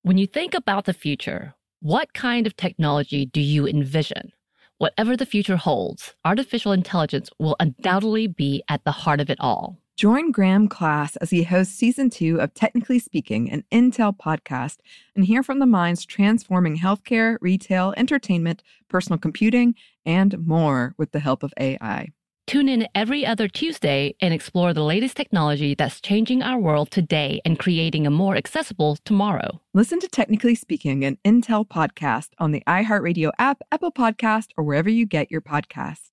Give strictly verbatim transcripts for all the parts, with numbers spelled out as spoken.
When you think about the future, what kind of technology do you envision? Whatever the future holds, artificial intelligence will undoubtedly be at the heart of it all. Join Graham Class as he hosts season two of Technically Speaking, an Intel podcast, and hear from the minds transforming healthcare, retail, entertainment, personal computing, and more with the help of A I. Tune in every other Tuesday and explore the latest technology that's changing our world today and creating a more accessible tomorrow. Listen to Technically Speaking, an Intel podcast on the iHeartRadio app, Apple Podcast, or wherever you get your podcasts.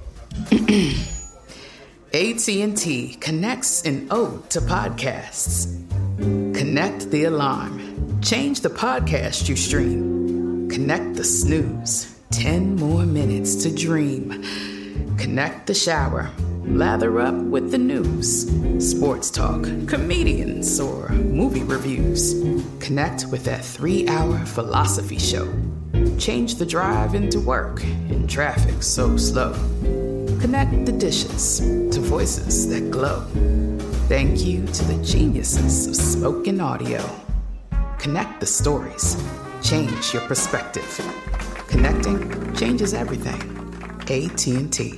A T and T connects an ode to podcasts. Connect the alarm. Change the podcast you stream. Connect the snooze. Ten more minutes to dream. Connect the shower. Lather up with the news. Sports talk, comedians, or movie reviews. Connect with that three-hour philosophy show. Change the drive into work in traffic so slow. Connect the dishes to voices that glow. Thank you to the geniuses of spoken audio. Connect the stories. Change your perspective. Connecting changes everything. A T and T.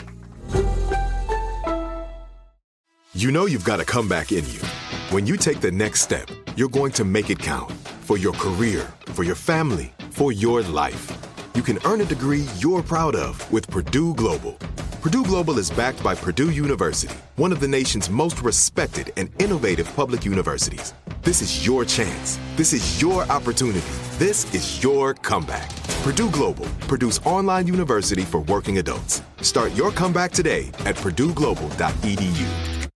You know you've got a comeback in you. When you take the next step, you're going to make it count. For your career, for your family, for your life. You can earn a degree you're proud of with Purdue Global. Purdue Global is backed by Purdue University, one of the nation's most respected and innovative public universities. This is your chance. This is your opportunity. This is your comeback. Purdue Global, Purdue's online university for working adults. Start your comeback today at purdue global dot e d u.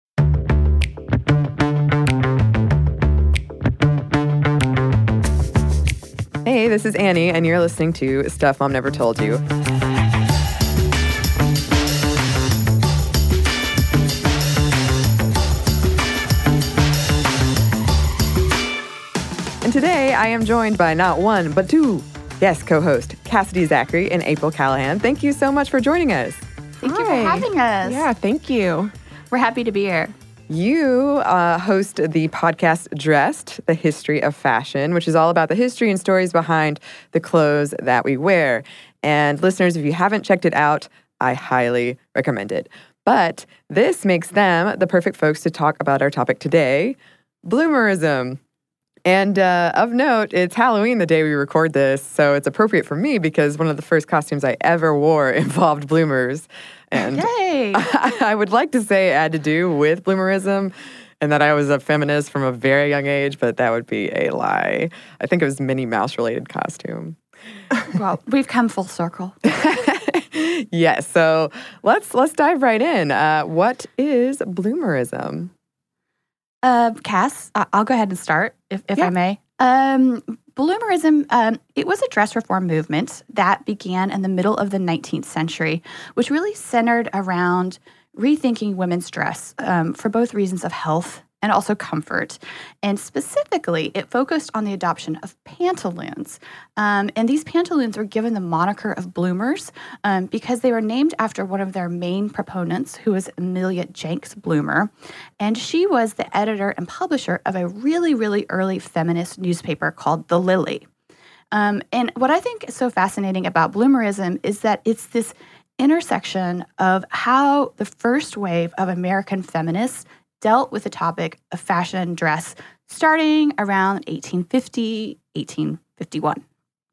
Hey, this is Annie, and you're listening to Stuff Mom Never Told You. And today, I am joined by not one, but two guest co-host, Cassidy Zachary and April Callahan. Thank you so much for joining us. Thank Hi. you for having us. Yeah, thank you. We're happy to be here. You uh, host the podcast Dressed, the History of Fashion, which is all about the history and stories behind the clothes that we wear. And listeners, if you haven't checked it out, I highly recommend it. But this makes them the perfect folks to talk about our topic today, bloomerism. And uh, of note, it's Halloween the day we record this, so it's appropriate for me because one of the first costumes I ever wore involved bloomers. And Yay! I, I would like to say it had to do with bloomerism and that I was a feminist from a very young age, but that would be a lie. I think it was Minnie Mouse-related costume. Well, we've come full circle. Yes, so let's let's dive right in. Uh, what is bloomerism? Uh, Cass, I'll go ahead and start, if, if yeah. I may. Um, bloomerism, um, it was a dress reform movement that began in the middle of the nineteenth century, which really centered around rethinking women's dress um, for both reasons of health and also comfort. And specifically, it focused on the adoption of pantaloons. Um, and these pantaloons were given the moniker of bloomers um, because they were named after one of their main proponents, who was Amelia Jenks Bloomer. And she was the editor and publisher of a really, really early feminist newspaper called The Lily. Um, and what I think is so fascinating about bloomerism is that it's this intersection of how the first wave of American feminists dealt with the topic of fashion and dress starting around eighteen fifty, eighteen fifty-one.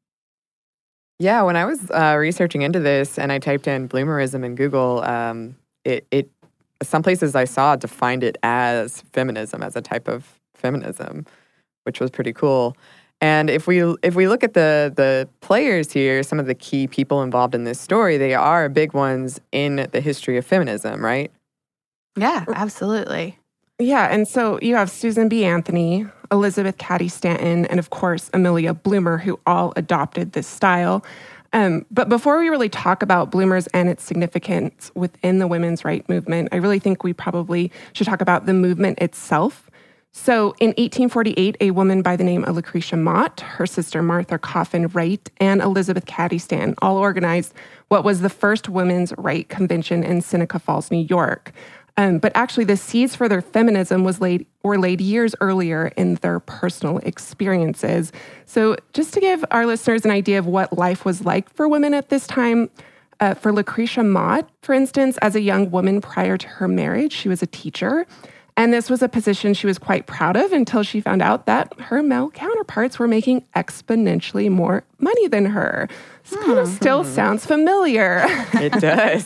Yeah, when I was uh, researching into this and I typed in bloomerism in Google, um, it, it some places I saw defined it as feminism, as a type of feminism, which was pretty cool. And if we if we look at the the players here, some of the key people involved in this story, they are big ones in the history of feminism, right? Yeah, absolutely. Yeah, and so you have Susan B. Anthony, Elizabeth Cady Stanton, and of course, Amelia Bloomer, who all adopted this style. Um, but before we really talk about bloomers and its significance within the women's rights movement, I really think we probably should talk about the movement itself. So in eighteen forty-eight, a woman by the name of Lucretia Mott, her sister Martha Coffin Wright, and Elizabeth Cady Stanton all organized what was the first women's rights convention in Seneca Falls, New York. Um, but actually, the seeds for their feminism was laid were laid years earlier in their personal experiences. So just to give our listeners an idea of what life was like for women at this time, uh, for Lucretia Mott, for instance, as a young woman prior to her marriage, she was a teacher. And this was a position she was quite proud of until she found out that her male counterparts were making exponentially more money than her. This hmm. kind of still sounds familiar. It does.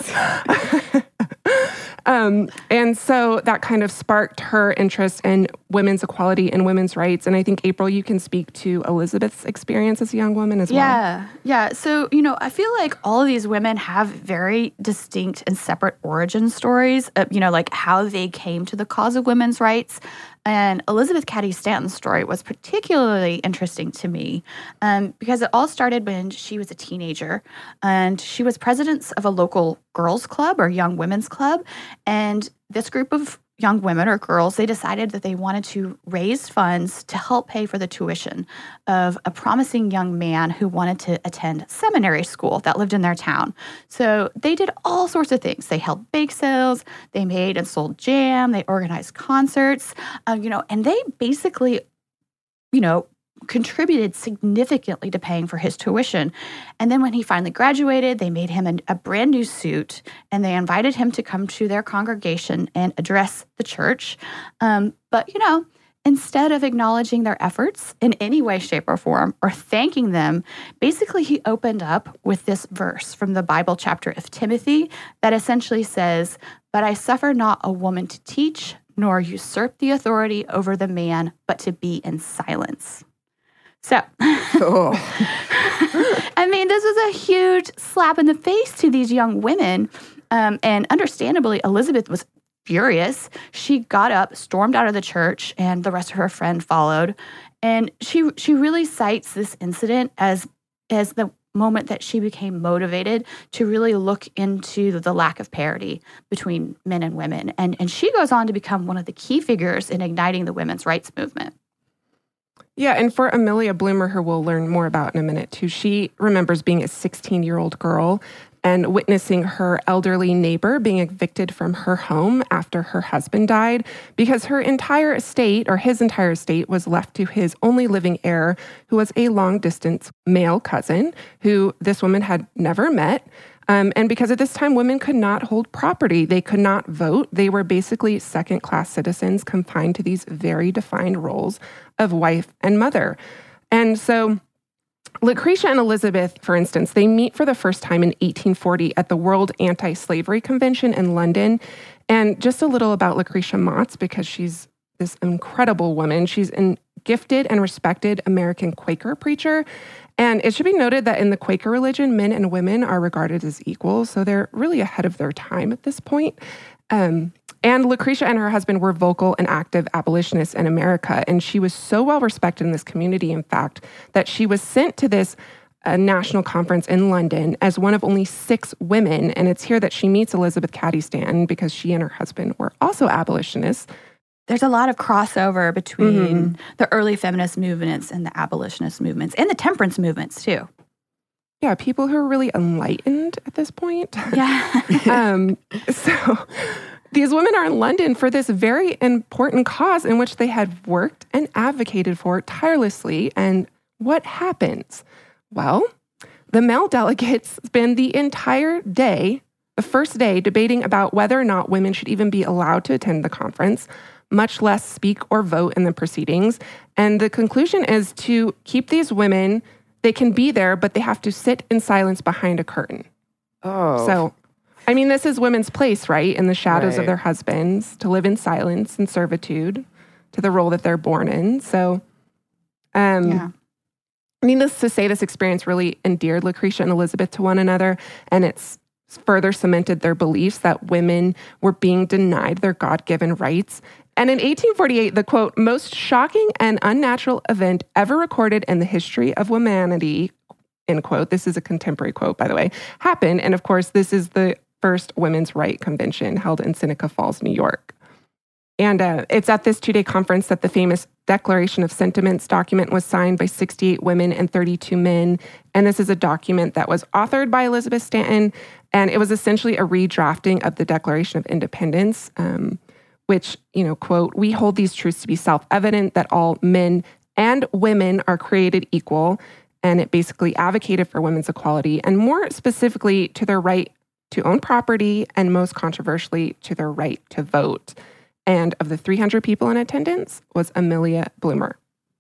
Um, and so that kind of sparked her interest in women's equality and women's rights. And I think, April, you can speak to Elizabeth's experience as a young woman as well. Yeah, yeah. So, you know, I feel like all of these women have very distinct and separate origin stories, of, you know, like how they came to the cause of women's rights. And Elizabeth Cady Stanton's story was particularly interesting to me um, because it all started when she was a teenager, and she was president of a local girls' club or young women's club. And this group of young women or girls, they decided that they wanted to raise funds to help pay for the tuition of a promising young man who wanted to attend seminary school that lived in their town. So they did all sorts of things. They held bake sales, they made and sold jam, they organized concerts, um, you know, and they basically, you know, contributed significantly to paying for his tuition. And then when he finally graduated, they made him a, a brand new suit, and they invited him to come to their congregation and address the church. Um, but, you know, instead of acknowledging their efforts in any way, shape, or form, or thanking them, basically he opened up with this verse from the Bible chapter of Timothy that essentially says, "But I suffer not a woman to teach, nor usurp the authority over the man, but to be in silence." So, oh. I mean, this was a huge slap in the face to these young women. Um, and understandably, Elizabeth was furious. She got up, stormed out of the church, and the rest of her friend followed. And she she really cites this incident as, as the moment that she became motivated to really look into the lack of parity between men and women. And, and she goes on to become one of the key figures in igniting the women's rights movement. Yeah, and for Amelia Bloomer, who we'll learn more about in a minute too, she remembers being a sixteen-year-old girl and witnessing her elderly neighbor being evicted from her home after her husband died because her entire estate, or his entire estate, was left to his only living heir, who was a long-distance male cousin who this woman had never met. Um, and because at this time, women could not hold property. They could not vote. They were basically second-class citizens confined to these very defined roles of wife and mother. And so Lucretia and Elizabeth, for instance, they meet for the first time in eighteen forty at the World Anti-Slavery Convention in London. And just a little about Lucretia Mott, because she's this incredible woman. She's a gifted and respected American Quaker preacher. And it should be noted that in the Quaker religion, men and women are regarded as equals, so they're really ahead of their time at this point. Um, and Lucretia and her husband were vocal and active abolitionists in America, and she was so well respected in this community, in fact, that she was sent to this uh, national conference in London as one of only six women, and it's here that she meets Elizabeth Cady Stanton because she and her husband were also abolitionists. There's a lot of crossover between mm-hmm. the early feminist movements and the abolitionist movements and the temperance movements, too. Yeah, people who are really enlightened at this point. Yeah. um, so these women are in London for this very important cause in which they had worked and advocated for tirelessly. And what happens? Well, the male delegates spend the entire day, the first day, debating about whether or not women should even be allowed to attend the conference, much less speak or vote in the proceedings. And the conclusion is to keep these women, they can be there, but they have to sit in silence behind a curtain. Oh. So, I mean, this is women's place, right? In the shadows right. of their husbands, to live in silence and servitude to the role that they're born in. So, um, yeah. needless to say, this experience really endeared Lucretia and Elizabeth to one another, and it's further cemented their beliefs that women were being denied their God-given rights. And in eighteen forty-eight, the, quote, most shocking and unnatural event ever recorded in the history of humanity, end quote, this is a contemporary quote, by the way, happened. And of course, this is the first women's rights convention held in Seneca Falls, New York. And uh, it's at this two-day conference that the famous Declaration of Sentiments document was signed by sixty-eight women and thirty-two men. And this is a document that was authored by Elizabeth Stanton. And it was essentially a redrafting of the Declaration of Independence, um, which, you know, quote, "We hold these truths to be self-evident that all men and women are created equal." And it basically advocated for women's equality, and more specifically to their right to own property, and most controversially, to their right to vote. And of the three hundred people in attendance was Amelia Bloomer.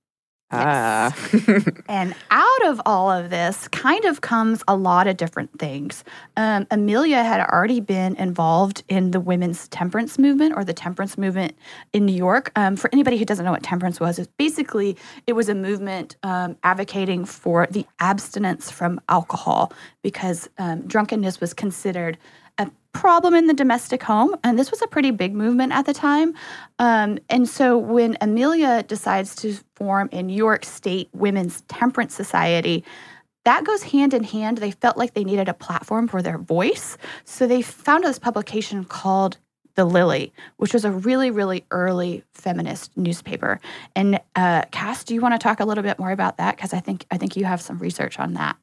Ah. And out of all of this kind of comes a lot of different things. Um, Amelia had already been involved in the women's temperance movement, or the temperance movement in New York. Um, for anybody who doesn't know what temperance was, it's basically, it was a movement um, advocating for the abstinence from alcohol, because um, drunkenness was considered a problem in the domestic home. And this was a pretty big movement at the time. Um, and so when Amelia decides to form a New York State Women's Temperance Society, that goes hand in hand. They felt like they needed a platform for their voice. So they founded this publication called The Lily, which was a really, really early feminist newspaper. And uh, Cass, do you want to talk a little bit more about that? Because I think I think you have some research on that.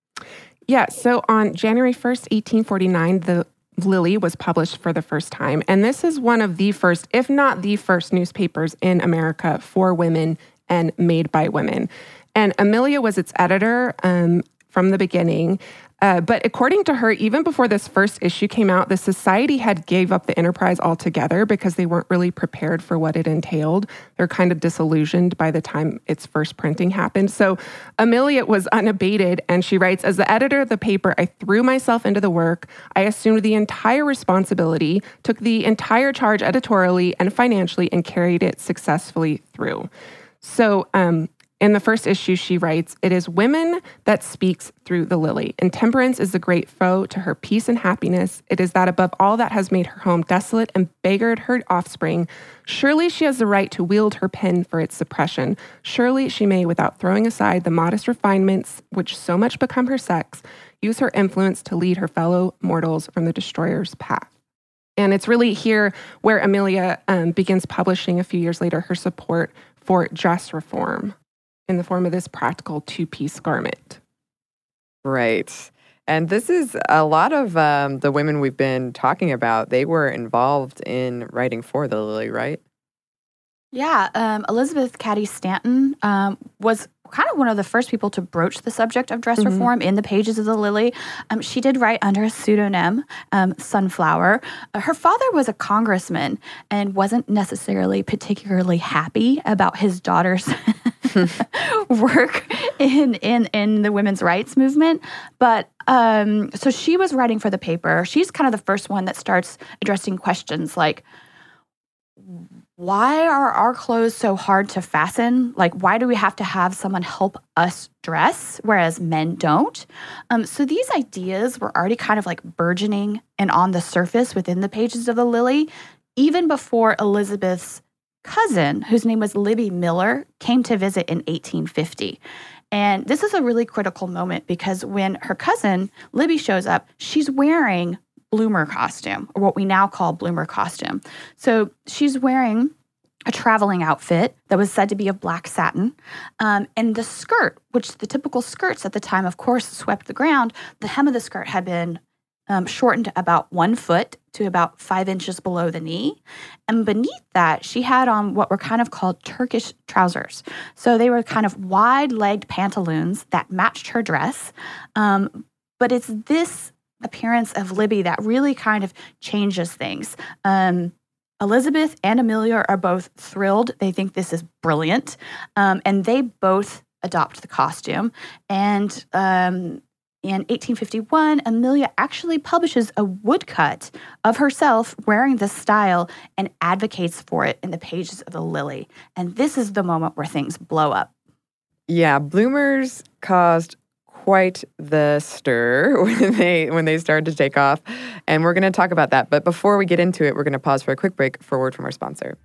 Yeah, so on January first, eighteen forty-nine, the Lily was published for the first time. And this is one of the first, if not the first, newspapers in America for women and made by women. And Amelia was its editor um, from the beginning. Uh, but according to her, even before this first issue came out, the society had gave up the enterprise altogether because they weren't really prepared for what it entailed. They're kind of disillusioned by the time its first printing happened. So Amelia was unabated, and she writes, "As the editor of the paper, I threw myself into the work. I assumed the entire responsibility, took the entire charge editorially and financially, and carried it successfully through." So, um, in the first issue, she writes, "It is women that speaks through the Lily. Intemperance is the great foe to her peace and happiness. It is that above all that has made her home desolate and beggared her offspring. Surely she has the right to wield her pen for its suppression. Surely she may, without throwing aside the modest refinements which so much become her sex, use her influence to lead her fellow mortals from the destroyer's path." And it's really here where Amelia um, begins publishing a few years later her support for dress reform in the form of this practical two-piece garment. Right. And this is a lot of um, the women we've been talking about. They were involved in writing for the Lily, right? Yeah. Um, Elizabeth Cady Stanton um, was kind of one of the first people to broach the subject of dress mm-hmm. reform in the pages of the Lily. Um, she did write under a pseudonym, um, Sunflower. Uh, her father was a congressman and wasn't necessarily particularly happy about his daughter's work in, in, in the women's rights movement. But um, so she was writing for the paper. She's kind of the first one that starts addressing questions like, why are our clothes so hard to fasten? Like, why do we have to have someone help us dress, whereas men don't? Um, so these ideas were already kind of like burgeoning and on the surface within the pages of the Lily, even before Elizabeth's cousin, whose name was Libby Miller, came to visit in eighteen fifty. And this is a really critical moment because when her cousin, Libby, shows up, she's wearing Bloomer costume, or what we now call Bloomer costume. So she's wearing a traveling outfit that was said to be of black satin. Um, and the skirt, which the typical skirts at the time, of course, swept the ground, the hem of the skirt had been um, shortened about one foot to about five inches below the knee. And beneath that, she had on what were kind of called Turkish trousers. So they were kind of wide-legged pantaloons that matched her dress. Um, but it's this appearance of Libby that really kind of changes things. Um, Elizabeth and Amelia are both thrilled. They think this is brilliant. Um, and they both adopt the costume. And um, in eighteen fifty-one, Amelia actually publishes a woodcut of herself wearing this style and advocates for it in the pages of the Lily. And this is the moment where things blow up. Yeah, bloomers caused quite the stir when they when they started to take off. And we're going to talk about that. But before we get into it, we're going to pause for a quick break for a word from our sponsor.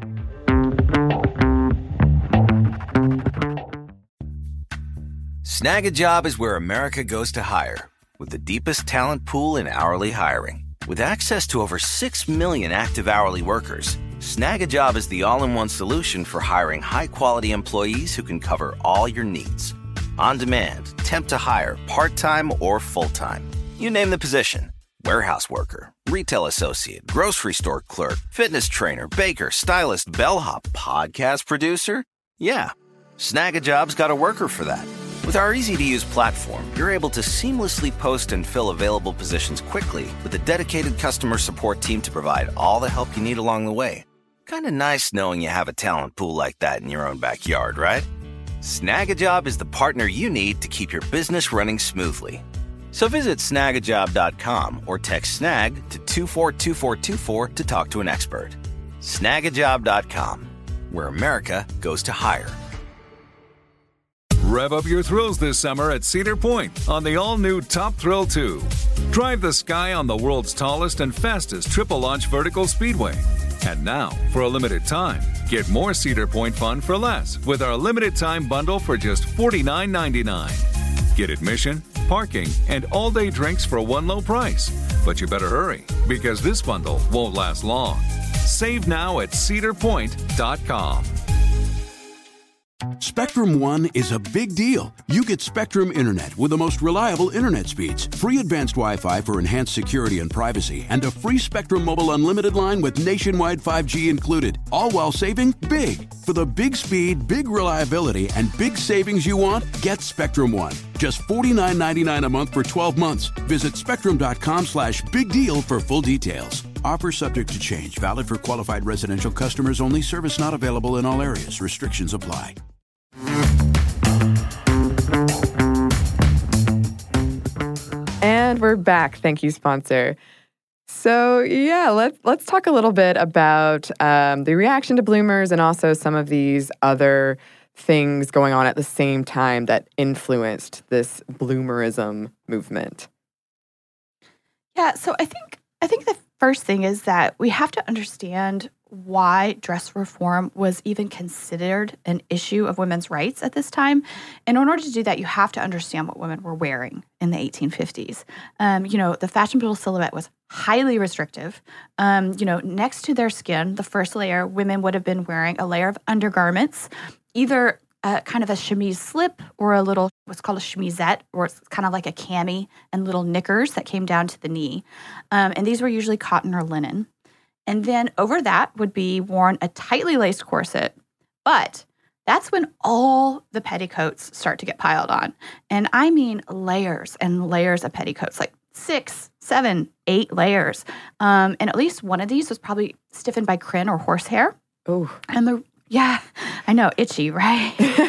Snag a Job is where America goes to hire, with the deepest talent pool in hourly hiring. With access to over six million active hourly workers, Snag a Job is the all-in-one solution for hiring high-quality employees who can cover all your needs. On demand, temp to hire, part-time or full-time. You name the position. Warehouse worker, retail associate, grocery store clerk, fitness trainer, baker, stylist, bellhop, podcast producer. Yeah, Snag a Job's got a worker for that. With our easy-to-use platform, you're able to seamlessly post and fill available positions quickly with a dedicated customer support team to provide all the help you need along the way. Kind of nice knowing you have a talent pool like that in your own backyard, right? Snag a Job is the partner you need to keep your business running smoothly. So visit snag a job dot com or text snag to two four two four two four to talk to an expert. snag a job dot com, where America goes to hire. Rev up your thrills this summer at Cedar Point on the all-new Top Thrill two. Drive the sky on the world's tallest and fastest triple-launch vertical speedway. And now, for a limited time, get more Cedar Point fun for less with our limited-time bundle for just forty-nine ninety-nine. Get admission, parking, and all-day drinks for one low price. But you better hurry, because this bundle won't last long. Save now at cedar point dot com. Spectrum One is a big deal. You get Spectrum Internet with the most reliable internet speeds, free advanced Wi-Fi for enhanced security and privacy, and a free Spectrum Mobile Unlimited line with nationwide five G included, all while saving big. For the big speed, big reliability, and big savings you want, get Spectrum One. Just forty-nine ninety-nine a month for twelve months. Visit spectrum dot com slash big deal for full details. Offer subject to change. Valid for qualified residential customers only. Service not available in all areas. Restrictions apply. And we're back. Thank you, sponsor. So yeah, let's let's talk a little bit about um, the reaction to bloomers and also some of these other things going on at the same time that influenced this bloomerism movement. Yeah, so I think I think the first thing is that we have to understand why dress reform was even considered an issue of women's rights at this time. And in order to do that, you have to understand what women were wearing in the eighteen fifties. Um, you know, the fashionable silhouette was highly restrictive. Um, you know, next to their skin, the first layer, women would have been wearing a layer of undergarments, either uh, kind of a chemise slip or a little, what's called a chemisette, or it's kind of like a cami, and little knickers that came down to the knee. Um, and these were usually cotton or linen. And then over that would be worn a tightly laced corset. But that's when all the petticoats start to get piled on. And I mean layers and layers of petticoats, like six, seven, eight layers. Um, and at least one of these was probably stiffened by crin or horsehair. Oh. And the, yeah, I know, itchy, right?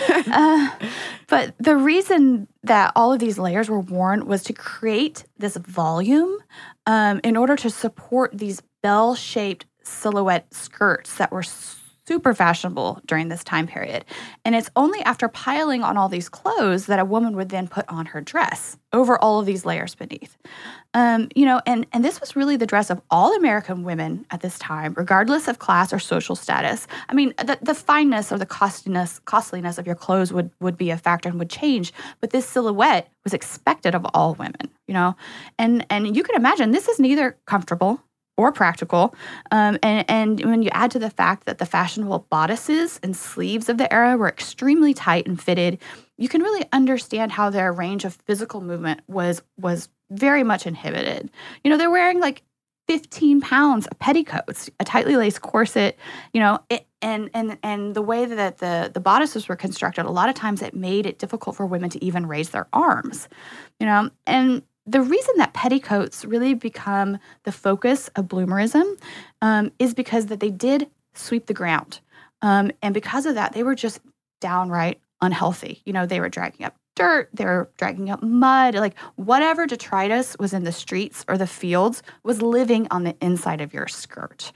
uh, but the reason that all of these layers were worn was to create this volume um, in order to support these bell-shaped silhouette skirts that were super fashionable during this time period. And it's only after piling on all these clothes that a woman would then put on her dress over all of these layers beneath. Um, you know, and, and this was really the dress of all American women at this time, regardless of class or social status. I mean, the, the fineness or the costliness, costliness of your clothes would, would be a factor and would change, but this silhouette was expected of all women, you know? And, and you can imagine this is neither comfortable or practical. Um, and, and when you add to the fact that the fashionable bodices and sleeves of the era were extremely tight and fitted, you can really understand how their range of physical movement was was very much inhibited. You know, they're wearing like fifteen pounds of petticoats, a tightly laced corset, you know, it, and and and the way that the, the bodices were constructed, a lot of times it made it difficult for women to even raise their arms, you know, and the reason that petticoats really become the focus of bloomerism um, is because that they did sweep the ground. Um, and because of that, they were just downright unhealthy. You know, they were dragging up dirt, they were dragging up mud, like whatever detritus was in the streets or the fields was living on the inside of your skirt.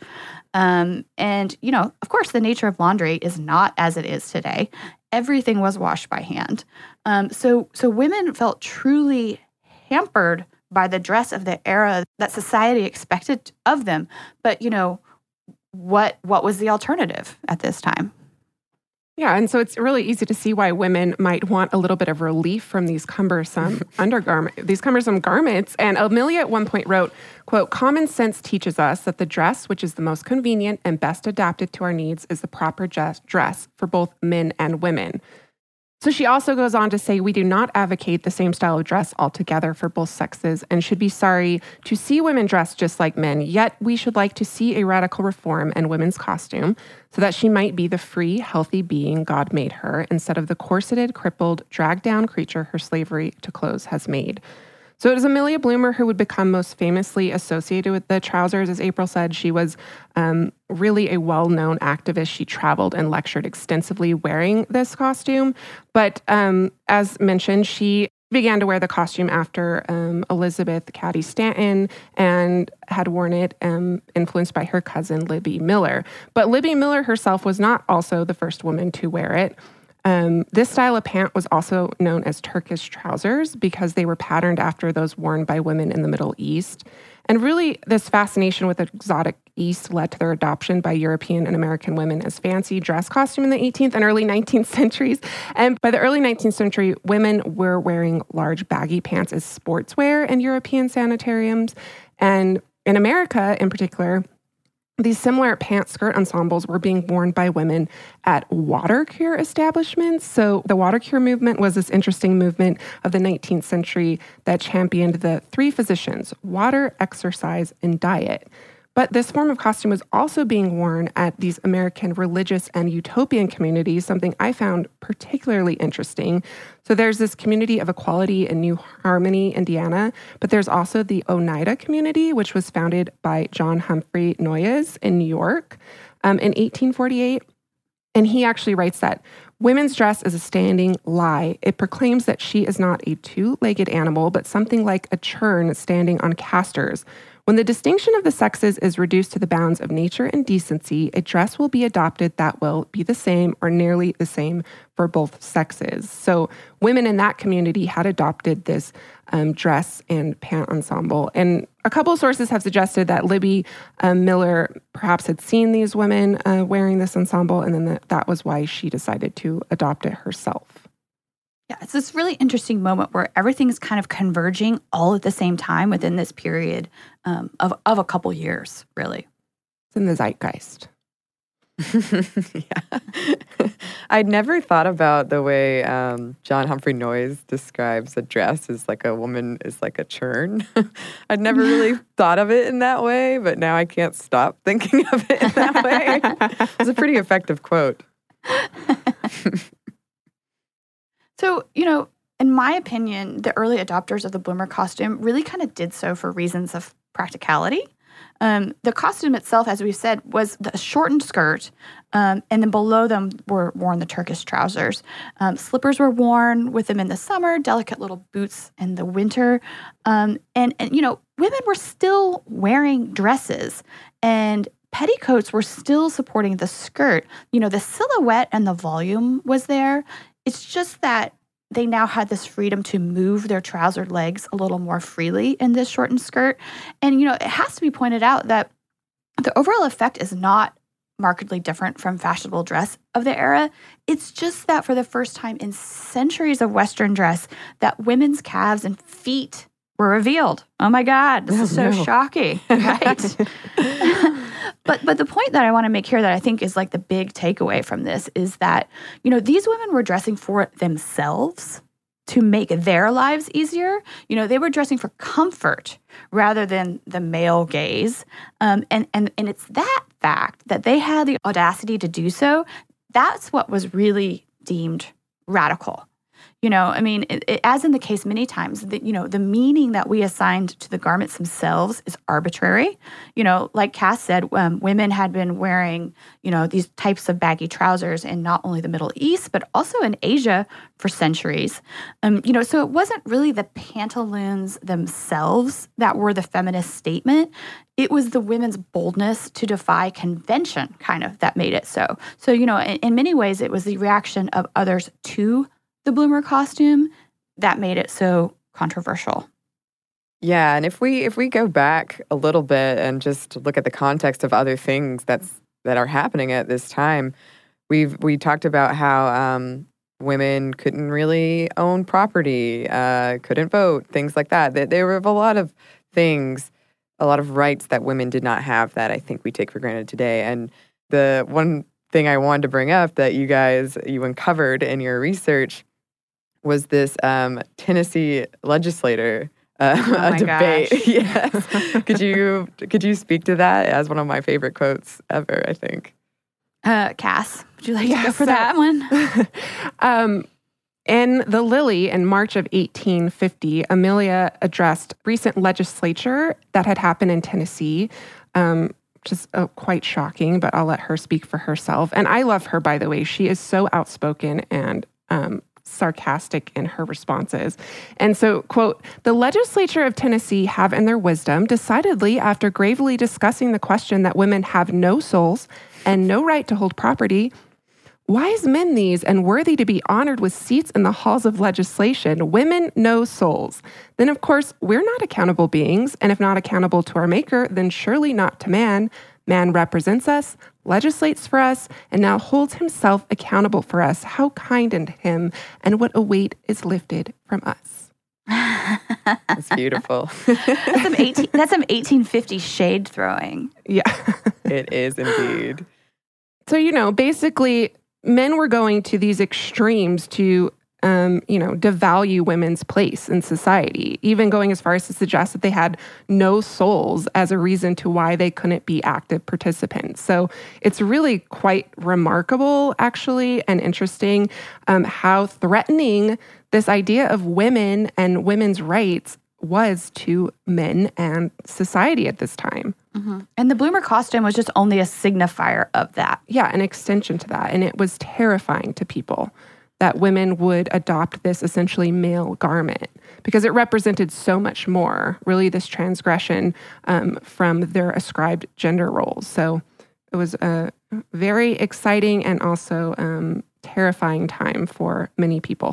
Um, and, you know, of course, the nature of laundry is not as it is today. Everything was washed by hand. Um, so, so women felt truly hampered by the dress of the era that society expected of them. But, you know, what what was the alternative at this time? Yeah, and so it's really easy to see why women might want a little bit of relief from these cumbersome undergarment, these cumbersome garments. And Amelia at one point wrote, quote, "Common sense teaches us that the dress which is the most convenient and best adapted to our needs is the proper dress for both men and women." So she also goes on to say, "We do not advocate the same style of dress altogether for both sexes and should be sorry to see women dressed just like men, yet we should like to see a radical reform in women's costume so that she might be the free, healthy being God made her instead of the corseted, crippled, dragged down creature her slavery to clothes has made." So it is Amelia Bloomer who would become most famously associated with the trousers. As April said, she was um, really a well-known activist. She traveled and lectured extensively wearing this costume. But um, as mentioned, she began to wear the costume after um, Elizabeth Cady Stanton and had worn it um, influenced by her cousin, Libby Miller. But Libby Miller herself was not also the first woman to wear it. Um, this style of pant was also known as Turkish trousers because they were patterned after those worn by women in the Middle East. And really, this fascination with the exotic East led to their adoption by European and American women as fancy dress costume in the eighteenth and early nineteenth centuries. And by the early nineteenth century, women were wearing large baggy pants as sportswear in European sanitariums. And in America, in particular, these similar pant skirt ensembles were being worn by women at water cure establishments. So the water cure movement was this interesting movement of the nineteenth century that championed the three physicians: water, exercise, and diet. But this form of costume was also being worn at these American religious and utopian communities, something I found particularly interesting. So there's this community of equality in New Harmony, Indiana, but there's also the Oneida community, which was founded by John Humphrey Noyes in New York um, in eighteen forty-eight. And he actually writes that women's dress is a standing lie. It proclaims that she is not a two-legged animal, but something like a churn standing on casters. When the distinction of the sexes is reduced to the bounds of nature and decency, a dress will be adopted that will be the same or nearly the same for both sexes. So women in that community had adopted this um, dress and pant ensemble. And a couple of sources have suggested that Libby um, Miller perhaps had seen these women uh, wearing this ensemble, and then that, that was why she decided to adopt it herself. Yeah, it's this really interesting moment where everything's kind of converging all at the same time within this period um, of, of a couple years, really. It's in the zeitgeist. Yeah. I'd never thought about the way um, John Humphrey Noyes describes a dress as like a woman is like a churn. I'd never really thought of it in that way, but now I can't stop thinking of it in that way. It's a pretty effective quote. So, you know, in my opinion, the early adopters of the bloomer costume really kind of did so for reasons of practicality. Um, the costume itself, as we said, was the shortened skirt, um, and then below them were worn the Turkish trousers. Um, slippers were worn with them in the summer, delicate little boots in the winter. Um, and, and, you know, women were still wearing dresses, and petticoats were still supporting the skirt. You know, the silhouette and the volume was there. It's just that they now had this freedom to move their trousered legs a little more freely in this shortened skirt. And, you know, it has to be pointed out that the overall effect is not markedly different from fashionable dress of the era. It's just that for the first time in centuries of Western dress, that women's calves and feet were revealed. Oh my God, this oh, is so no. shocking, right? But but the point that I want to make here that I think is like the big takeaway from this is that, you know, these women were dressing for themselves to make their lives easier. You know, they were dressing for comfort rather than the male gaze. Um, and, and, and it's that fact that they had the audacity to do so. That's what was really deemed radical. You know, I mean, it, it, as in the case many times, the, you know, the meaning that we assigned to the garments themselves is arbitrary. You know, like Cass said, um, women had been wearing, you know, these types of baggy trousers in not only the Middle East, but also in Asia for centuries. Um, you know, so it wasn't really the pantaloons themselves that were the feminist statement. It was the women's boldness to defy convention kind of that made it so. So, you know, in, in many ways, it was the reaction of others to the bloomer costume that made it so controversial. Yeah, and if we if we go back a little bit and just look at the context of other things that's that are happening at this time, we've we talked about how um, women couldn't really own property, uh, couldn't vote, things like that. There, there were a lot of things, a lot of rights that women did not have that I think we take for granted today. And the one thing I wanted to bring up that you guys, you uncovered in your research was this um, Tennessee legislator uh, oh a my debate. Gosh. Yes. Could you could you speak to that as one of my favorite quotes ever, I think? Uh, Cass, would you like Yeah, to go for so- that one? um, in the Lily in March of eighteen fifty, Amelia addressed recent legislature that had happened in Tennessee, um, which is uh, quite shocking, but I'll let her speak for herself. And I love her, by the way. She is so outspoken and um, sarcastic in her responses. And so, quote, the legislature of Tennessee have in their wisdom decidedly, after gravely discussing the question that women have no souls and no right to hold property, wise men these, and worthy to be honored with seats in the halls of legislation, women no souls. Then, of course, we're not accountable beings, and if not accountable to our maker, then surely not to man. Man represents us, legislates for us, and now holds himself accountable for us. How kind unto him, and what a weight is lifted from us. It's beautiful. That's some eighteen. That's some eighteen fifty shade throwing. Yeah. It is indeed. So, you know, basically, men were going to these extremes to, um, you know, devalue women's place in society, even going as far as to suggest that they had no souls as a reason to why they couldn't be active participants. So it's really quite remarkable, actually, and interesting um, how threatening this idea of women and women's rights was to men and society at this time. Mm-hmm. And the bloomer costume was just only a signifier of that. Yeah, an extension to that. And it was terrifying to people that women would adopt this essentially male garment because it represented so much more, really this transgression um, from their ascribed gender roles. So it was a very exciting and also um, terrifying time for many people.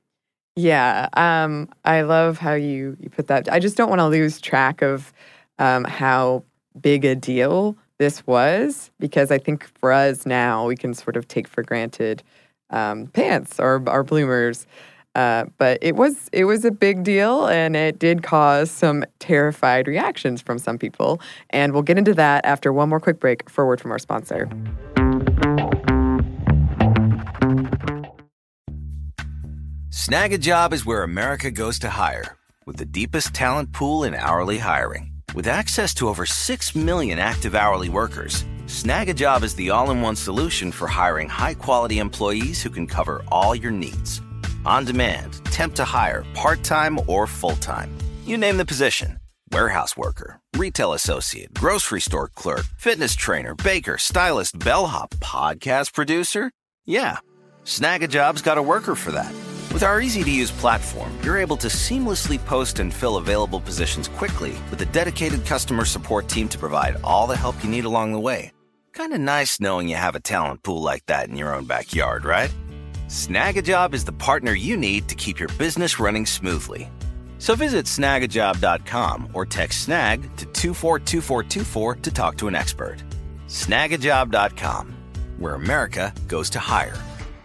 Yeah, um, I love how you, you put that. I just don't want to lose track of um, how big a deal this was, because I think for us now, we can sort of take for granted um, pants or our bloomers. Uh, but it was it was a big deal, and it did cause some terrified reactions from some people. And we'll get into that after one more quick break for a word from our sponsor. Snag a Job is where America goes to hire, with the deepest talent pool in hourly hiring. With access to over six million active hourly workers, Snag a Job is the all-in-one solution for hiring high-quality employees who can cover all your needs. On demand, temp to hire, part-time or full-time. You name the position. Warehouse worker, retail associate, grocery store clerk, fitness trainer, baker, stylist, bellhop, podcast producer. Yeah, Snag a Job's got a worker for that. With our easy-to-use platform, you're able to seamlessly post and fill available positions quickly with a dedicated customer support team to provide all the help you need along the way. Kind of nice knowing you have a talent pool like that in your own backyard, right? Snag a Job is the partner you need to keep your business running smoothly. So visit snag a job dot com or text snag to two four two four two four to talk to an expert. snag a job dot com, where America goes to hire.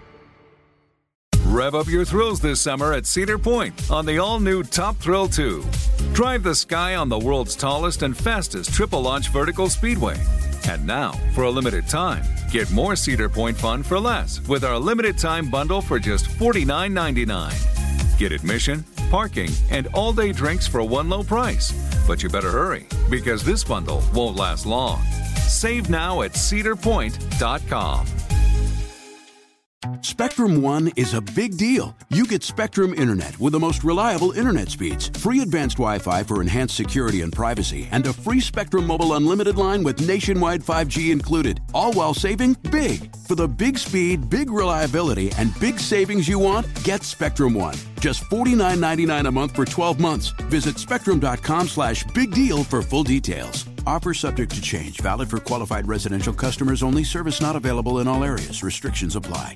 Rev up your thrills this summer at Cedar Point on the all-new Top Thrill two. Drive the sky on the world's tallest and fastest triple-launch vertical speedway. And now, for a limited time, get more Cedar Point fun for less with our limited-time bundle for just forty-nine ninety-nine. Get admission, parking, and all-day drinks for one low price. But you better hurry, because this bundle won't last long. Save now at cedar point dot com. Spectrum One is a big deal. You get Spectrum Internet with the most reliable internet speeds, free advanced Wi-Fi for enhanced security and privacy, and a free Spectrum Mobile Unlimited line with nationwide five G included, all while saving big. For the big speed, big reliability, and big savings you want, get Spectrum One. Just forty-nine ninety-nine a month for twelve months. Visit spectrum.com slash big deal for full details. Offer subject to change. Valid for qualified residential customers only. Service not available in all areas. Restrictions apply.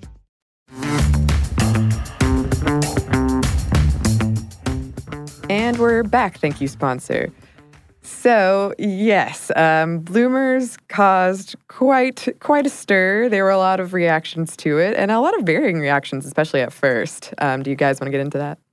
And we're back. Thank you, sponsor. So, yes, um, bloomers caused quite quite a stir. There were a lot of reactions to it, and a lot of varying reactions, especially at first. Um, do you guys want to get into that?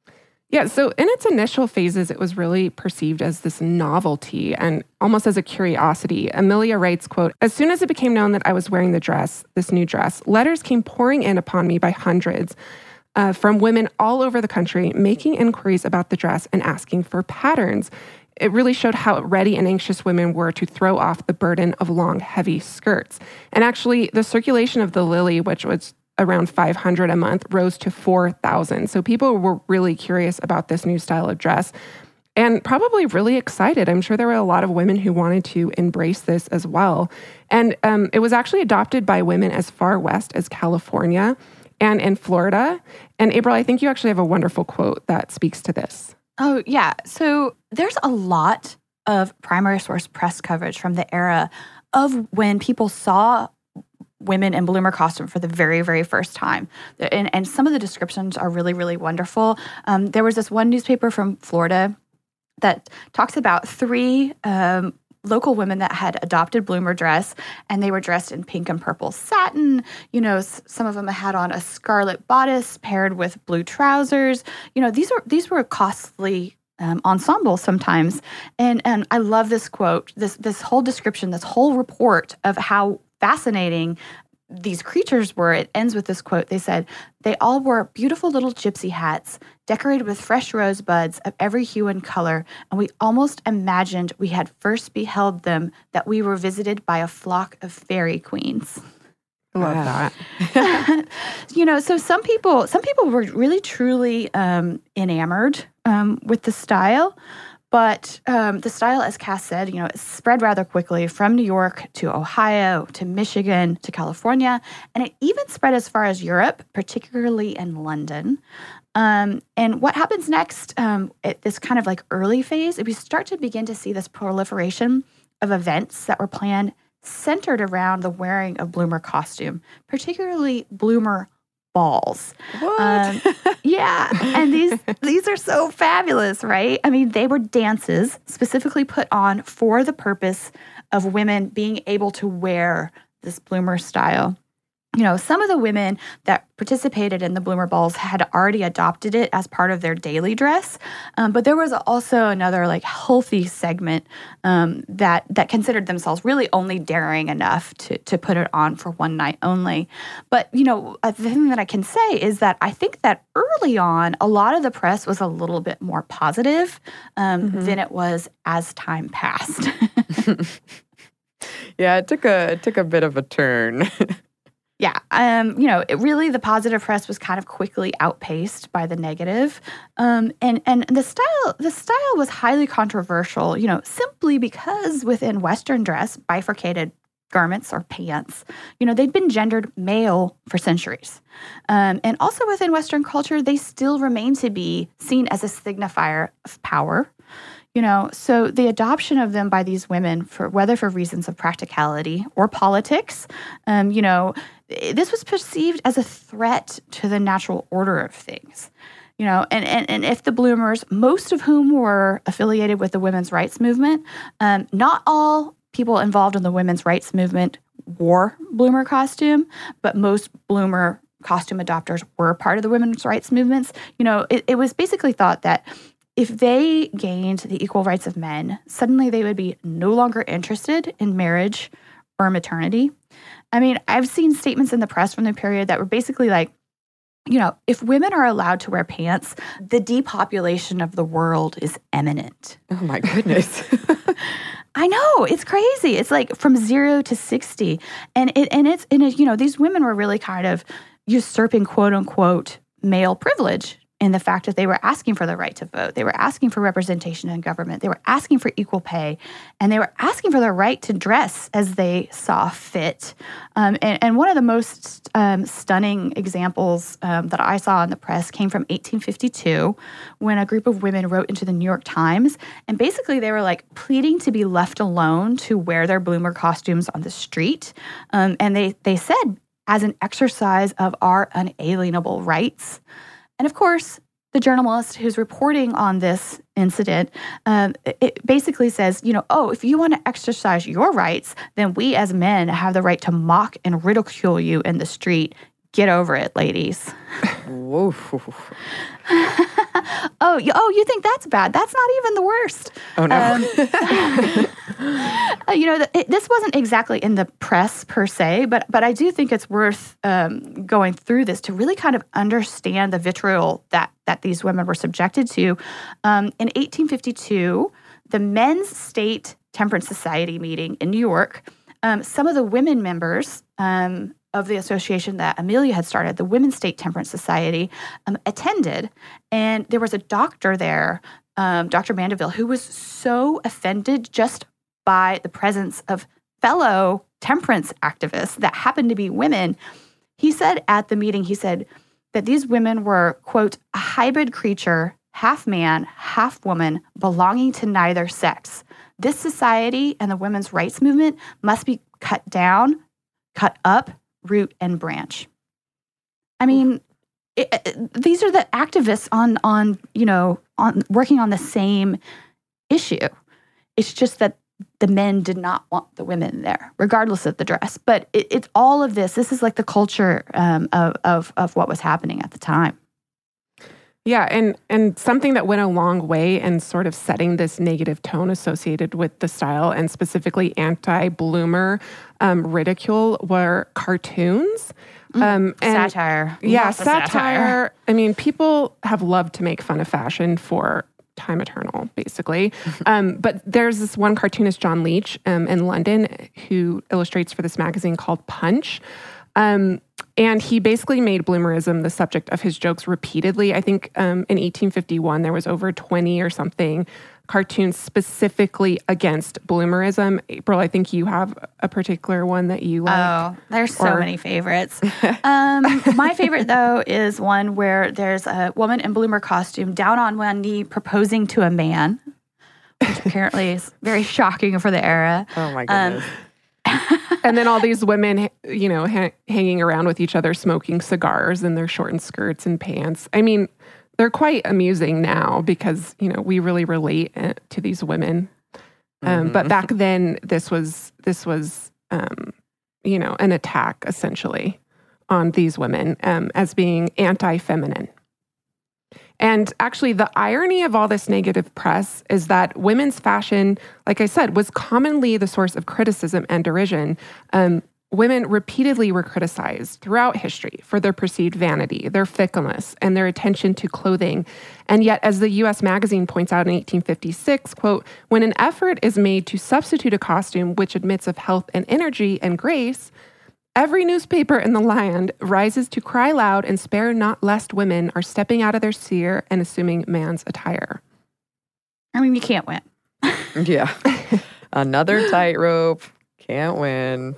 Yeah, so in its initial phases, it was really perceived as this novelty and almost as a curiosity. Amelia writes, quote, "As soon as it became known that I was wearing the dress, this new dress, letters came pouring in upon me by hundreds uh, from women all over the country, making inquiries about the dress and asking for patterns. It really showed how ready and anxious women were to throw off the burden of long, heavy skirts. And actually, the circulation of the Lily, which was around five hundred a month, rose to four thousand. So people were really curious about this new style of dress and probably really excited. I'm sure there were a lot of women who wanted to embrace this as well. And um, it was actually adopted by women as far west as California and in Florida. And April, I think you actually have a wonderful quote that speaks to this. Oh, yeah. So there's a lot of primary source press coverage from the era of when people saw women in bloomer costume for the very, very first time. And, and some of the descriptions are really, really wonderful. Um, there was this one newspaper from Florida that talks about three um, local women that had adopted bloomer dress, and they were dressed in pink and purple satin. You know, s- some of them had on a scarlet bodice paired with blue trousers. You know, these are these were costly Um, ensemble sometimes. And and I love this quote, this this whole description, this whole report of how fascinating these creatures were. It ends with this quote. They said, "They all wore beautiful little gypsy hats, decorated with fresh rosebuds of every hue and color, and we almost imagined we had first beheld them, that we were visited by a flock of fairy queens." I love that. You know, so some people, some people were really truly um, enamored um, with the style, but um, the style, as Cass said, you know, it spread rather quickly from New York to Ohio to Michigan to California, and it even spread as far as Europe, particularly in London. Um, and what happens next um, at this kind of like early phase, we start to begin to see this proliferation of events that were planned centered around the wearing of bloomer costume, particularly bloomer balls. What? Um, yeah, and these these are so fabulous, right? I mean, they were dances specifically put on for the purpose of women being able to wear this bloomer style. You know, some of the women that participated in the bloomer balls had already adopted it as part of their daily dress, um, but there was also another like healthy segment um, that that considered themselves really only daring enough to to put it on for one night only. But you know, uh, the thing that I can say is that I think that early on, a lot of the press was a little bit more positive um, mm-hmm. than it was as time passed. Yeah, it took a it took a bit of a turn. Yeah, um, you know, it really the positive press was kind of quickly outpaced by the negative, um, and and the style the style was highly controversial. You know, simply because within Western dress, bifurcated garments or pants, you know, they'd been gendered male for centuries, um, and also within Western culture, they still remain to be seen as a signifier of power. You know, so the adoption of them by these women, for whether for reasons of practicality or politics, um, you know, this was perceived as a threat to the natural order of things. You know, and, and, and if the bloomers, most of whom were affiliated with the women's rights movement, um, not all people involved in the women's rights movement wore bloomer costume, but most bloomer costume adopters were part of the women's rights movements. You know, it, it was basically thought that if they gained the equal rights of men, suddenly they would be no longer interested in marriage or maternity. I mean, I've seen statements in the press from the period that were basically like, you know, if women are allowed to wear pants, the depopulation of the world is imminent. Oh my goodness. I know, it's crazy. It's like from zero to sixty. And it and it's and it, you know, these women were really kind of usurping quote unquote male privilege in the fact that they were asking for the right to vote. They were asking for representation in government. They were asking for equal pay. And they were asking for the right to dress as they saw fit. Um, and, and one of the most um, stunning examples um, that I saw in the press came from eighteen fifty-two, when a group of women wrote into the New York Times. And basically they were like pleading to be left alone to wear their bloomer costumes on the street. Um, and they, they said, as an exercise of our unalienable rights. And of course, the journalist who's reporting on this incident, um, it basically says, you know, oh, if you want to exercise your rights, then we as men have the right to mock and ridicule you in the street. Get over it, ladies. Whoa. oh, you, oh, you think that's bad? That's not even the worst. Oh, no. Um, you know, it, this wasn't exactly in the press per se, but but I do think it's worth um, going through this to really kind of understand the vitriol that, that these women were subjected to. Um, in eighteen fifty-two, the Men's State Temperance Society meeting in New York, um, some of the women members um, of the association that Amelia had started, the Women's State Temperance Society, um, attended. And there was a doctor there, um, Doctor Mandeville, who was so offended just by the presence of fellow temperance activists that happened to be women. He said at the meeting, he said that these women were, quote, a hybrid creature, half man, half woman, belonging to neither sex. This society and the women's rights movement must be cut down, cut up, root and branch. I mean, it, it, these are the activists on, on you know, on working on the same issue. It's just that the men did not want the women there, regardless of the dress. But it, it's all of this. This is like the culture um, of, of of what was happening at the time. Yeah, and and something that went a long way in sort of setting this negative tone associated with the style, and specifically anti-bloomer um, ridicule, were cartoons. Um, and satire. Yeah, Lots of satire. satire. I mean, people have loved to make fun of fashion for time eternal, basically. um, but there's this one cartoonist, John Leach, um, in London, who illustrates for this magazine called Punch. Um, and he basically made bloomerism the subject of his jokes repeatedly. I think um, in eighteen fifty-one, there was over twenty or something cartoons specifically against bloomerism. April, I think you have a particular one that you like. Oh, there's so or... many favorites. um, my favorite, though, is one where there's a woman in bloomer costume down on one knee proposing to a man, which apparently is very shocking for the era. Oh, my goodness. Um, and then all these women, you know, ha- hanging around with each other, smoking cigars in their shortened skirts and pants. I mean, they're quite amusing now because, you know, we really relate uh, to these women. Um, mm-hmm. But back then, this was, this was, um, you know, an attack, essentially, on these women um, as being anti-feminine. And actually, the irony of all this negative press is that women's fashion, like I said, was commonly the source of criticism and derision. Um, women repeatedly were criticized throughout history for their perceived vanity, their fickleness, and their attention to clothing. And yet, as the U S Magazine points out in eighteen fifty-six, quote, when an effort is made to substitute a costume which admits of health and energy and grace, every newspaper in the land rises to cry loud and spare not lest women are stepping out of their sphere and assuming man's attire. I mean, you can't win. Yeah. Another tightrope. Can't win.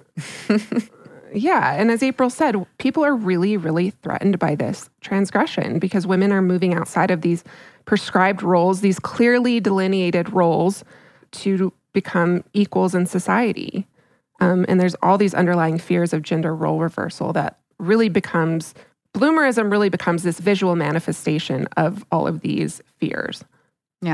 Yeah. And as April said, people are really, really threatened by this transgression because women are moving outside of these prescribed roles, these clearly delineated roles, to become equals in society. Um, and there's all these underlying fears of gender role reversal that really becomes, bloomerism really becomes this visual manifestation of all of these fears. Yeah.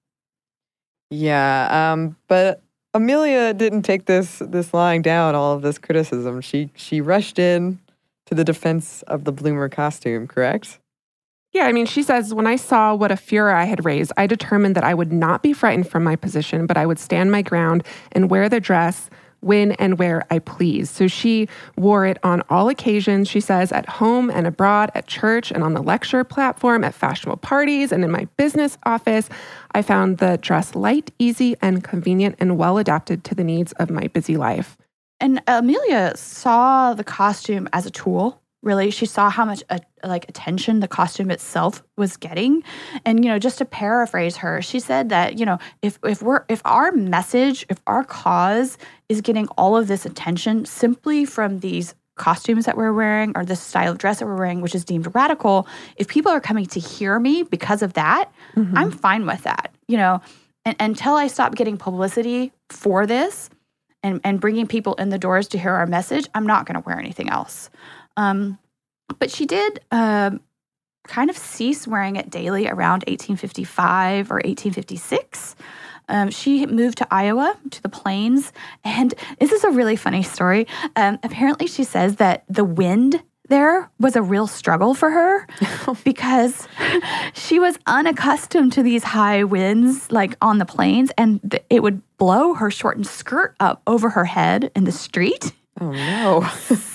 Yeah. Um, but Amelia didn't take this this lying down, all of this criticism. She she rushed in to the defense of the bloomer costume, correct? Yeah, I mean, she says, when I saw what a furor I had raised, I determined that I would not be frightened from my position, but I would stand my ground and wear the dress when and where I please. So she wore it on all occasions, she says, at home and abroad, at church and on the lecture platform, at fashionable parties, and in my business office. I found the dress light, easy, and convenient, and well adapted to the needs of my busy life. And Amelia saw the costume as a tool. Really, she saw how much uh, like attention the costume itself was getting, and you know, just to paraphrase her, she said that you know, if if we're if our message, if our cause is getting all of this attention simply from these costumes that we're wearing or this style of dress that we're wearing, which is deemed radical, if people are coming to hear me because of that, mm-hmm. I'm fine with that. You know, and until I stop getting publicity for this and and bringing people in the doors to hear our message, I'm not going to wear anything else. Um, but she did um, kind of cease wearing it daily around eighteen fifty-five or eighteen fifty-six. Um, she moved to Iowa, to the plains, and this is a really funny story. Um, apparently, she says that the wind there was a real struggle for her because she was unaccustomed to these high winds, like on the plains, and th- it would blow her shortened skirt up over her head in the street. Oh, no.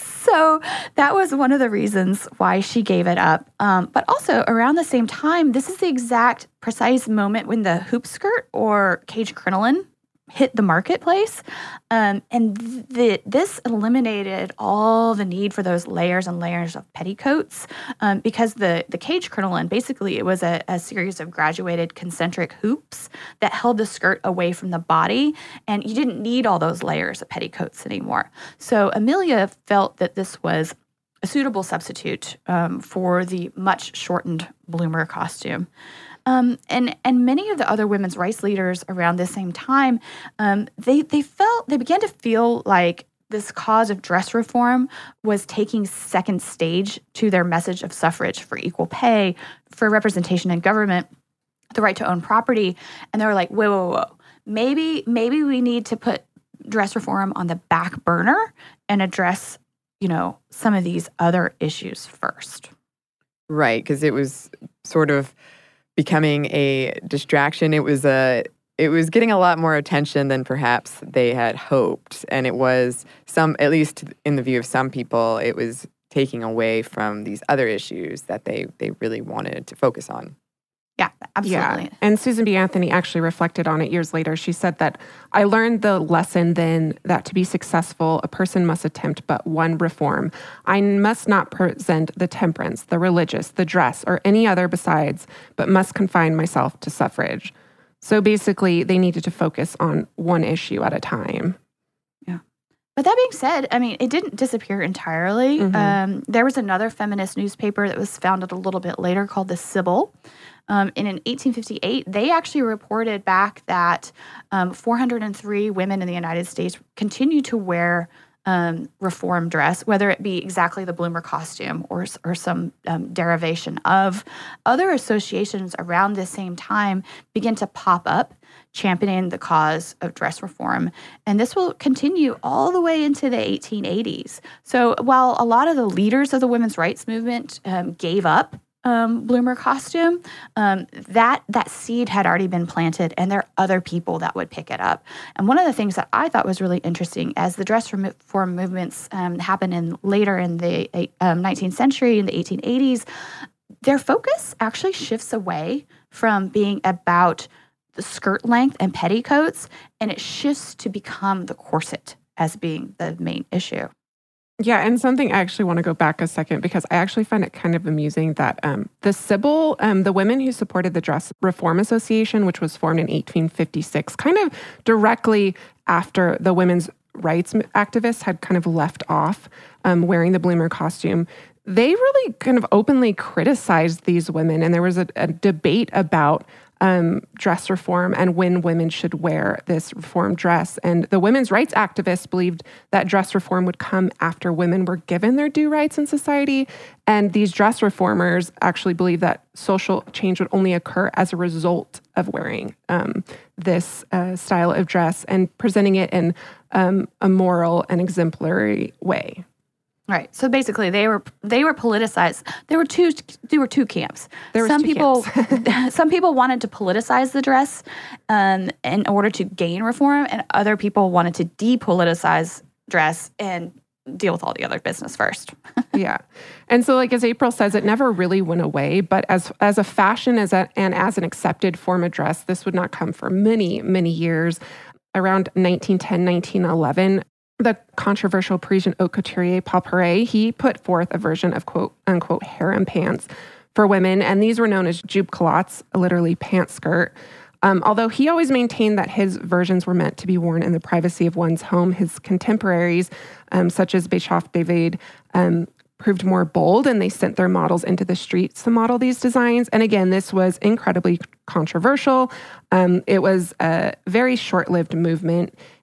So that was one of the reasons why she gave it up. Um, but also around the same time, this is the exact precise moment when the hoop skirt or cage crinoline hit the marketplace. Um, and the, this eliminated all the need for those layers and layers of petticoats um, because the, the cage crinoline, basically it was a, a series of graduated concentric hoops that held the skirt away from the body, and you didn't need all those layers of petticoats anymore. So Amelia felt that this was a suitable substitute um, for the much shortened bloomer costume. Um, and and many of the other women's rights leaders around this same time, um, they they felt they began to feel like this cause of dress reform was taking second stage to their message of suffrage for equal pay, for representation in government, the right to own property, and they were like, whoa, whoa, whoa, maybe maybe we need to put dress reform on the back burner and address, you know, some of these other issues first. Right, because it was sort of becoming a distraction. It was a it was getting a lot more attention than perhaps they had hoped, and it was some, at least in the view of some people, it was taking away from these other issues that they they really wanted to focus on. Yeah, absolutely. Yeah. And Susan B. Anthony actually reflected on it years later. She said that, I learned the lesson then that to be successful, a person must attempt but one reform. I must not present the temperance, the religious, the dress, or any other besides, but must confine myself to suffrage. So basically, they needed to focus on one issue at a time. Yeah. But that being said, I mean, it didn't disappear entirely. Mm-hmm. Um, there was another feminist newspaper that was founded a little bit later called The Sibyl. Um, and in eighteen fifty-eight, they actually reported back that um, four hundred three women in the United States continue to wear um, reform dress, whether it be exactly the bloomer costume or or some um, derivation of. Other associations around this same time begin to pop up, championing the cause of dress reform. And this will continue all the way into the eighteen eighties. So while a lot of the leaders of the women's rights movement um, gave up Um, bloomer costume, um, that that seed had already been planted, and there are other people that would pick it up. And one of the things that I thought was really interesting, as the dress reform movements um, happened in later in the um, nineteenth century, in the eighteen eighties, their focus actually shifts away from being about the skirt length and petticoats, and it shifts to become the corset as being the main issue. Yeah, and something I actually want to go back a second because I actually find it kind of amusing that um, the Sibyl, um, the women who supported the Dress Reform Association, which was formed in eighteen fifty-six, kind of directly after the women's rights activists had kind of left off um, wearing the bloomer costume, they really kind of openly criticized these women. And there was a, a debate about Um, dress reform and when women should wear this reform dress. And the women's rights activists believed that dress reform would come after women were given their due rights in society. And these dress reformers actually believed that social change would only occur as a result of wearing um, this uh, style of dress and presenting it in um, a moral and exemplary way. Right. So basically, they were they were politicized. There were two there were two camps. There were some two people camps. some people wanted to politicize the dress um, in order to gain reform, and other people wanted to depoliticize dress and deal with all the other business first. Yeah. And so, like as April says, it never really went away. But as as a fashion as a, and as an accepted form of dress, this would not come for many, many years. Around nineteen ten, nineteen eleven, the controversial Parisian haute couturier Paul Poiret, he put forth a version of quote unquote harem pants for women, and these were known as jupe culottes, literally pant skirt. Um, although he always maintained that his versions were meant to be worn in the privacy of one's home, his contemporaries, um, such as Bischoff David, um, proved more bold, and they sent their models into the streets to model these designs. And again, this was incredibly controversial. Um, it was a very short-lived movement.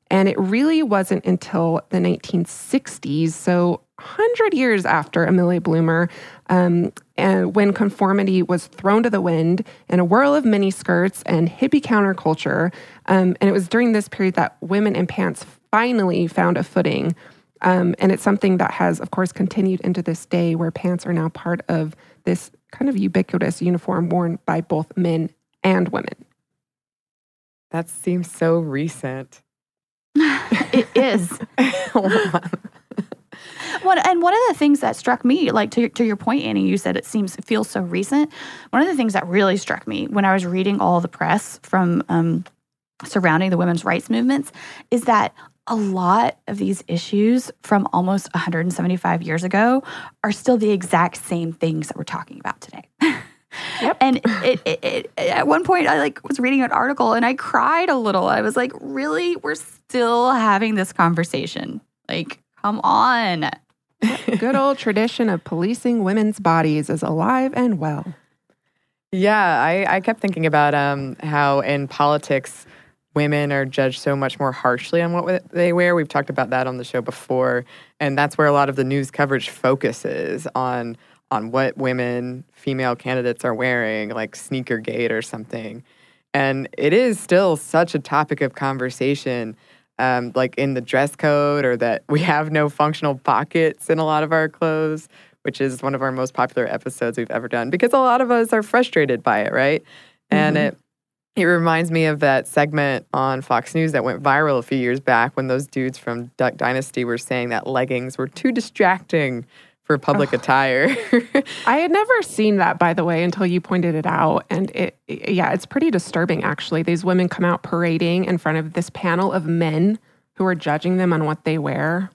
And it really wasn't until the nineteen sixties, so one hundred years after Amelia Bloomer, um, and when conformity was thrown to the wind in a whirl of miniskirts and hippie counterculture. Um, and it was during this period that women in pants finally found a footing. Um, and it's something that has, of course, continued into this day, where pants are now part of this kind of ubiquitous uniform worn by both men and women. That seems so recent. It is. Well, and one of the things that struck me, like to, to your point, Annie, you said it seems, it feels so recent. One of the things that really struck me when I was reading all the press from um, surrounding the women's rights movements is that a lot of these issues from almost one hundred seventy-five years ago are still the exact same things that we're talking about today. Yep. And it, it, it, at one point, I like was reading an article and I cried a little. I was like, really? We're still having this conversation? Like, come on. Good old tradition of policing women's bodies is alive and well. Yeah, I, I kept thinking about um, how in politics, women are judged so much more harshly on what they wear. We've talked about that on the show before. And that's where a lot of the news coverage focuses on on what women, female candidates are wearing, like Sneakergate or something. And it is still such a topic of conversation, um, like in the dress code, or that we have no functional pockets in a lot of our clothes, which is one of our most popular episodes we've ever done, because a lot of us are frustrated by it, right? Mm-hmm. And it it reminds me of that segment on Fox News that went viral a few years back when those dudes from Duck Dynasty were saying that leggings were too distracting for public oh. attire. I had never seen that, by the way, until you pointed it out. And it, it, yeah, it's pretty disturbing, actually. These women come out parading in front of this panel of men who are judging them on what they wear.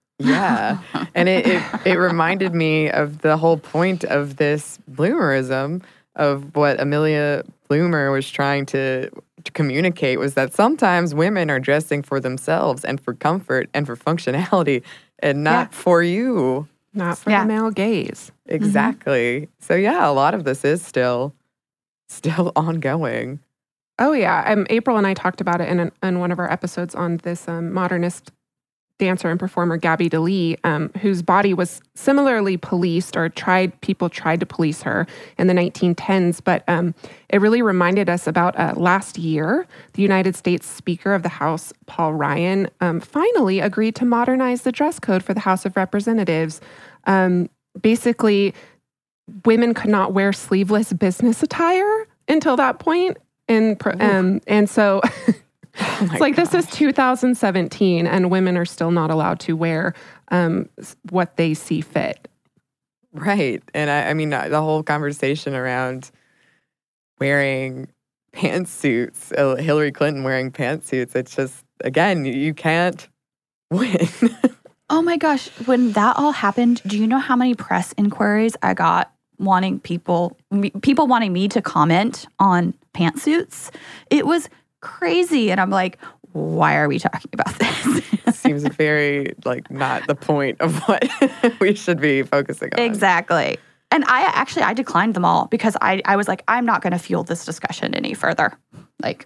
Yeah. And it, it, it reminded me of the whole point of this bloomerism, of what Amelia Bloomer was trying to, to communicate, was that sometimes women are dressing for themselves and for comfort and for functionality and not yeah. for you. Not for yeah. the male gaze. Exactly. Mm-hmm. So yeah, a lot of this is still still ongoing. Oh yeah. Um, April and I talked about it in an, in one of our episodes on this um, modernist dancer and performer, Gabby DeLee, um, whose body was similarly policed, or tried people tried to police her in the nineteen tens. But um, it really reminded us about uh, last year, the United States Speaker of the House, Paul Ryan, um, finally agreed to modernize the dress code for the House of Representatives. Um, basically, women could not wear sleeveless business attire until that point. And, um, and so... Oh it's like, gosh. This is two thousand seventeen, and women are still not allowed to wear um, what they see fit. Right. And I, I mean, the whole conversation around wearing pantsuits, uh, Hillary Clinton wearing pantsuits, it's just, again, you can't win. Oh my gosh. When that all happened, do you know how many press inquiries I got wanting people, people wanting me to comment on pantsuits? It was crazy. And I'm like, why are we talking about this? Seems very, like, not the point of what we should be focusing on. Exactly. And I actually, I declined them all because I, I was like, I'm not going to fuel this discussion any further. Like,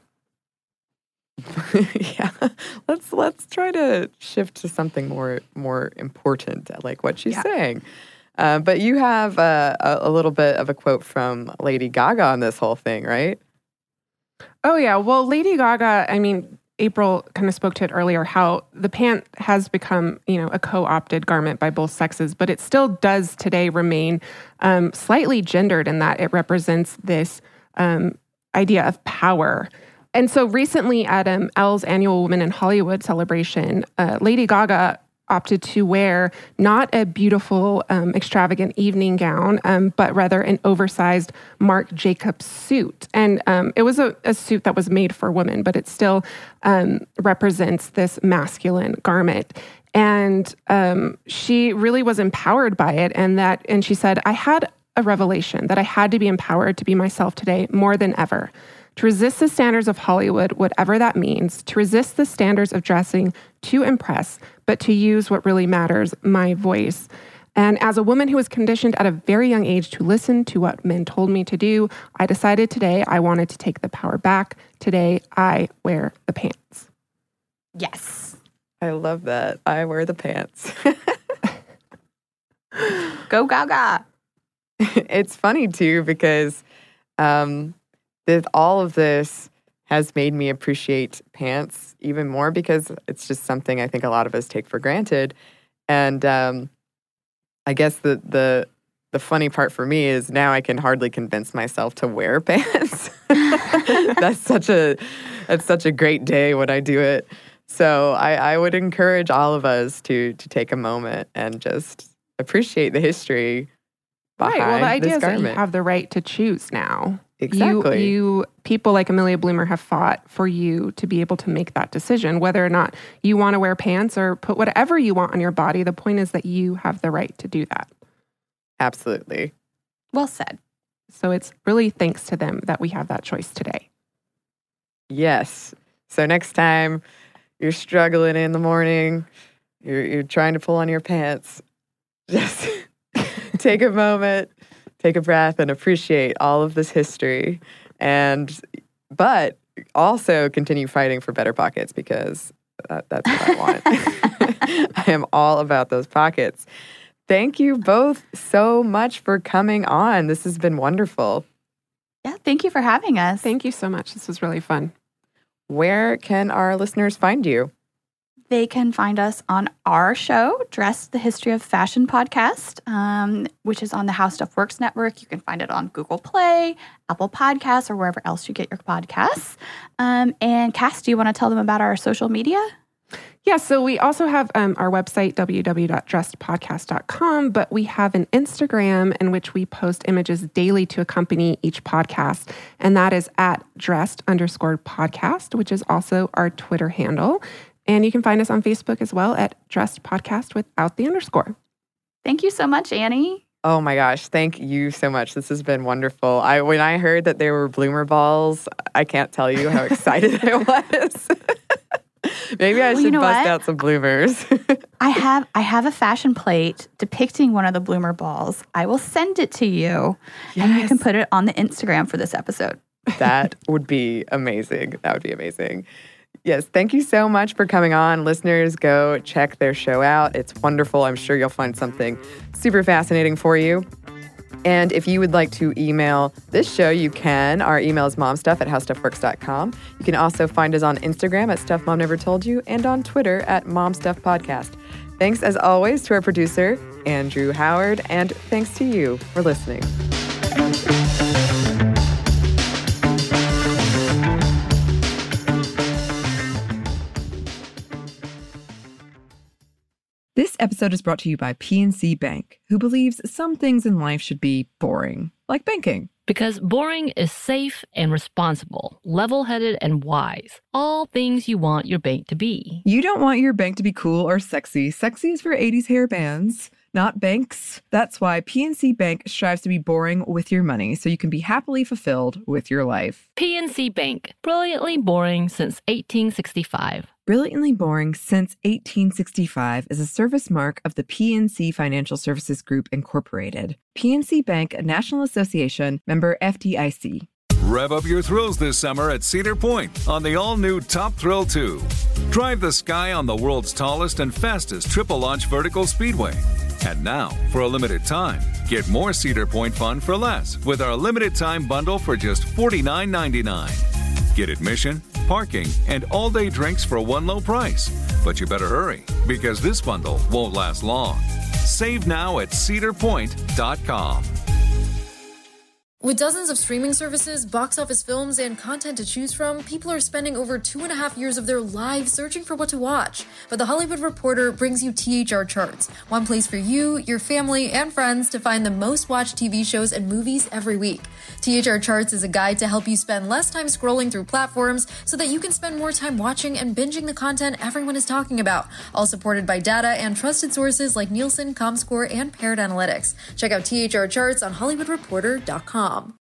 yeah, let's let's try to shift to something more more important, like what she's yeah. saying. Uh, but you have uh, a, a little bit of a quote from Lady Gaga on this whole thing, right? Oh, yeah. Well, Lady Gaga, I mean, April kind of spoke to it earlier, how the pant has become, you know, a co-opted garment by both sexes, but it still does today remain um, slightly gendered in that it represents this um, idea of power. And so recently at um, Elle's annual Women in Hollywood celebration, uh, Lady Gaga opted to wear not a beautiful, um, extravagant evening gown, um, but rather an oversized Marc Jacobs suit. And um, it was a, a suit that was made for women, but it still um, represents this masculine garment. And um, she really was empowered by it. And that, and she said, I had a revelation that I had to be empowered to be myself today more than ever. To resist the standards of Hollywood, whatever that means, to resist the standards of dressing to impress, but to use what really matters, my voice. And as a woman who was conditioned at a very young age to listen to what men told me to do, I decided today I wanted to take the power back. Today, I wear the pants. Yes. I love that. I wear the pants. Go Gaga. It's funny, too, because um, with all of this has made me appreciate pants even more because it's just something I think a lot of us take for granted. And um, I guess the, the the funny part for me is now I can hardly convince myself to wear pants. That's such a that's such a great day when I do it. So I, I would encourage all of us to to take a moment and just appreciate the history behind right. Well, the idea this is that garment. you have the right to choose now. Exactly. You, you people like Amelia Bloomer have fought for you to be able to make that decision, whether or not you want to wear pants or put whatever you want on your body. The point is that you have the right to do that. Absolutely. Well said. So it's really thanks to them that we have that choice today. Yes. So next time you're struggling in the morning, you're you're trying to pull on your pants, just take a moment, take a breath, and appreciate all of this history. And but also continue fighting for better pockets because that, that's what I want. I am all about those pockets. Thank you both so much for coming on. This has been wonderful. Yeah, thank you for having us. Thank you so much. This was really fun. Where can our listeners find you? They can find us on our show, Dressed, the History of Fashion podcast, um, which is on the How Stuff Works network. You can find it on Google Play, Apple Podcasts, or wherever else you get your podcasts. Um, and Cass, do you want to tell them about our social media? Yeah, so we also have um, our website, w w w dot dressed podcast dot com, but we have an Instagram in which we post images daily to accompany each podcast, and that is at dressed underscore podcast, which is also our Twitter handle. And you can find us on Facebook as well at Dressed Podcast without the underscore. Thank you so much, Annie. Oh my gosh, thank you so much. This has been wonderful. I when I heard that there were bloomer balls, I can't tell you how excited I was. Maybe I Well, should you know bust what? out some bloomers. I have I have a fashion plate depicting one of the bloomer balls. I will send it to you, and you Yes. can put it on the Instagram for this episode. That would be amazing. That would be amazing. Yes, thank you so much for coming on. Listeners, go check their show out. It's wonderful. I'm sure you'll find something super fascinating for you. And if you would like to email this show, you can. Our email is momstuff at howstuffworks dot com. You can also find us on Instagram at Stuff Mom Never Told You and on Twitter at momstuffpodcast. Thanks, as always, to our producer, Andrew Howard, and thanks to you for listening. This episode is brought to you by P N C Bank, who believes some things in life should be boring, like banking. Because boring is safe and responsible, level-headed and wise. All things you want your bank to be. You don't want your bank to be cool or sexy. Sexy is for eighties hair bands, not banks. That's why P N C Bank strives to be boring with your money so you can be happily fulfilled with your life. P N C Bank, brilliantly boring since eighteen sixty-five. Brilliantly Boring Since eighteen sixty-five is a service mark of the P N C Financial Services Group, Incorporated. P N C Bank, a National Association, member F D I C. Rev up your thrills this summer at Cedar Point on the all-new Top Thrill two. Drive the sky on the world's tallest and fastest triple-launch vertical speedway. And now, for a limited time, get more Cedar Point fun for less with our limited-time bundle for just forty-nine ninety-nine. Get admission, parking, and all-day drinks for one low price. But you better hurry, because this bundle won't last long. Save now at cedar point dot com. With dozens of streaming services, box office films, and content to choose from, people are spending over two and a half years of their lives searching for what to watch. But The Hollywood Reporter brings you T H R Charts, one place for you, your family, and friends to find the most watched T V shows and movies every week. T H R Charts is a guide to help you spend less time scrolling through platforms so that you can spend more time watching and binging the content everyone is talking about, all supported by data and trusted sources like Nielsen, Comscore, and Paired Analytics. Check out T H R Charts on hollywood reporter dot com.